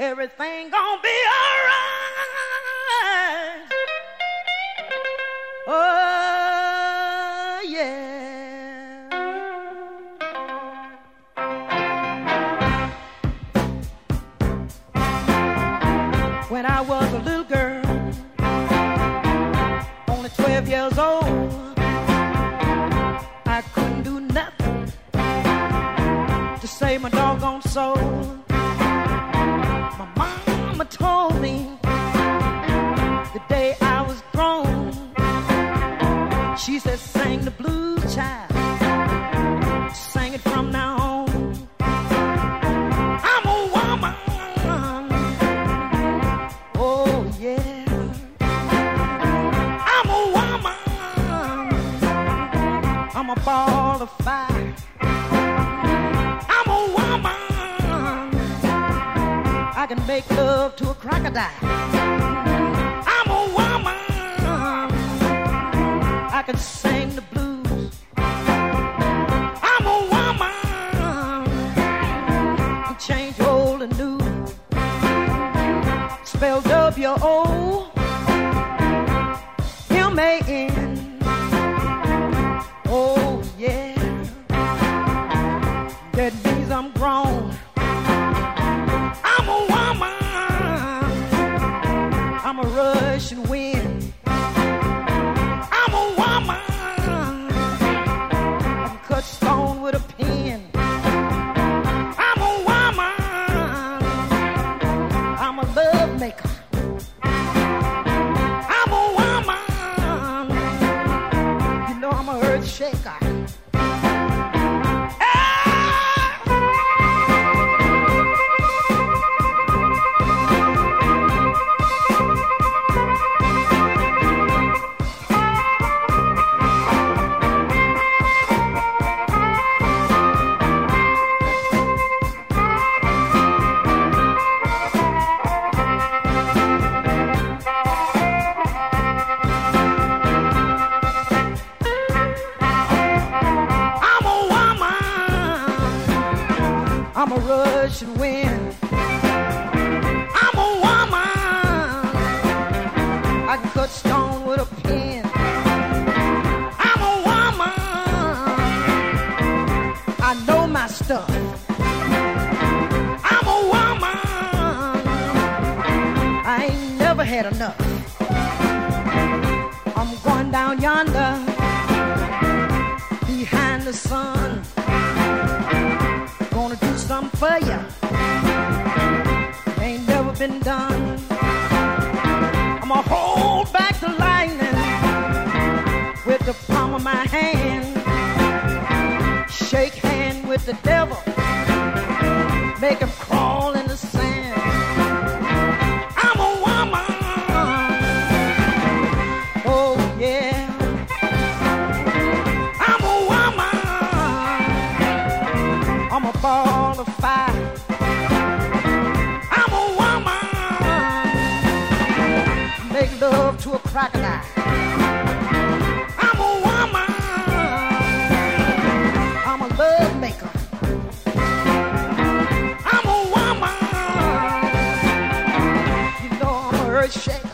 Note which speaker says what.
Speaker 1: everything gonna be alright. Oh, yeah. When I was a little girl, only 12 years old, I couldn't do nothing to save my doggone soul. My mama told me the day I was grown, she said, sing the blues, child, sing it from now on. I'm a woman, oh yeah. I'm a woman, I'm a ball of fire. I'm a woman, I can make love to a crocodile. I'm a woman, I can sing the blues. I'm a woman, can change old and new. Spell W-O-M-A-N. Oh yeah, that means I'm grown. I'm a woman, I'm a rushing wind. I'm a woman, I can cut stone with a pen. I'm a woman, I'm a love maker. I'm a woman, you know I'm a earth shaker. I'm a rushing wind. I'm a woman, I can cut stone with a pen. I'm a woman, I know my stuff. I'm a woman, I ain't never had enough. I'm going down yonder behind the sun, gonna do something for ya, ain't never been done. I'ma hold back the lightning with the palm of my hand, shake hand with the devil, make him crawl in the sand. I'm a woman, oh yeah. I'm a woman, I'm a ball of fire. I'm a woman, make love to a crocodile. I'm a woman, I'm a love maker. I'm a woman, you know I'm a earth shaker.